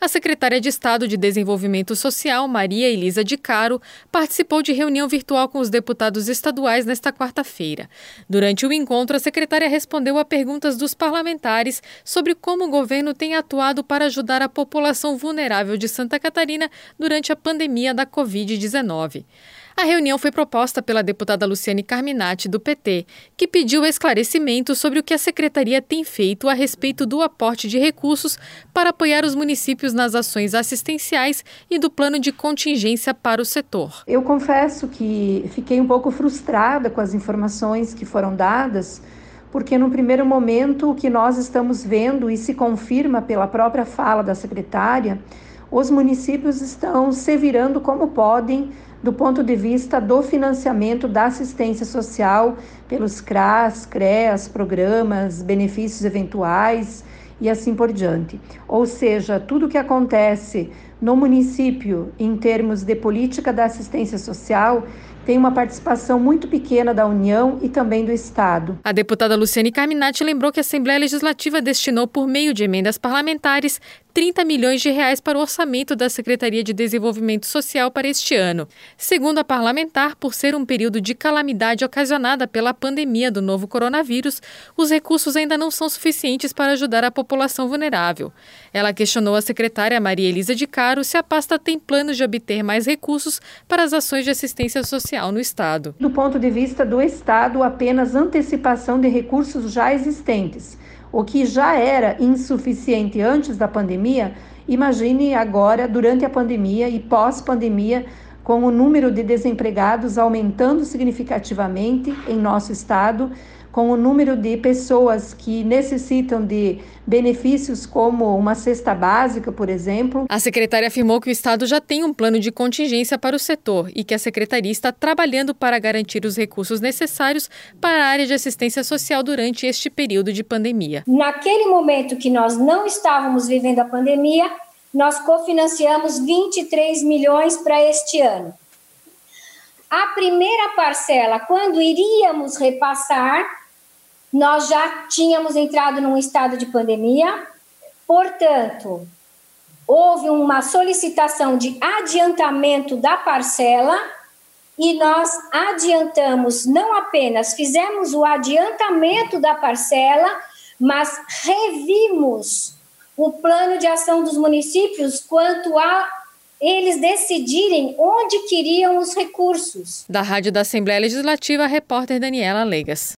A secretária de Estado de Desenvolvimento Social, Maria Elisa de Caro, participou de reunião virtual com os deputados estaduais nesta quarta-feira. Durante o encontro, a secretária respondeu a perguntas dos parlamentares sobre como o governo tem atuado para ajudar a população vulnerável de Santa Catarina durante a pandemia da Covid-19. A reunião foi proposta pela deputada Luciane Carminati, do PT, que pediu esclarecimentos sobre o que a secretaria tem feito a respeito do aporte de recursos para apoiar os municípios nas ações assistenciais e do plano de contingência para o setor. Eu confesso que fiquei um pouco frustrada com as informações que foram dadas, porque no primeiro momento o que nós estamos vendo, e se confirma pela própria fala da secretária, os municípios estão se virando como podem do ponto de vista do financiamento da assistência social pelos CRAS, CREAS, programas, benefícios eventuais e assim por diante. Ou seja, tudo o que acontece no município em termos de política da assistência social tem uma participação muito pequena da União e também do Estado. A deputada Luciane Carminati lembrou que a Assembleia Legislativa destinou, por meio de emendas parlamentares, 30 milhões de reais para o orçamento da Secretaria de Desenvolvimento Social para este ano. Segundo a parlamentar, por ser um período de calamidade ocasionada pela pandemia do novo coronavírus, os recursos ainda não são suficientes para ajudar a população vulnerável. Ela questionou a secretária Maria Elisa de Caro se a pasta tem planos de obter mais recursos para as ações de assistência social no Estado. Do ponto de vista do Estado, apenas antecipação de recursos já existentes. O que já era insuficiente antes da pandemia, imagine agora, durante a pandemia e pós-pandemia, com o número de desempregados aumentando significativamente em nosso estado, com o número de pessoas que necessitam de benefícios como uma cesta básica, por exemplo. A secretária afirmou que o Estado já tem um plano de contingência para o setor e que a secretaria está trabalhando para garantir os recursos necessários para a área de assistência social durante este período de pandemia. Naquele momento que nós não estávamos vivendo a pandemia, nós cofinanciamos 23 milhões para este ano. A primeira parcela, quando iríamos repassar, nós já tínhamos entrado num estado de pandemia, portanto, houve uma solicitação de adiantamento da parcela e nós adiantamos, não apenas fizemos o adiantamento da parcela, mas revimos o plano de ação dos municípios quanto a eles decidirem onde queriam os recursos. Da Rádio da Assembleia Legislativa, a repórter Daniela Legas.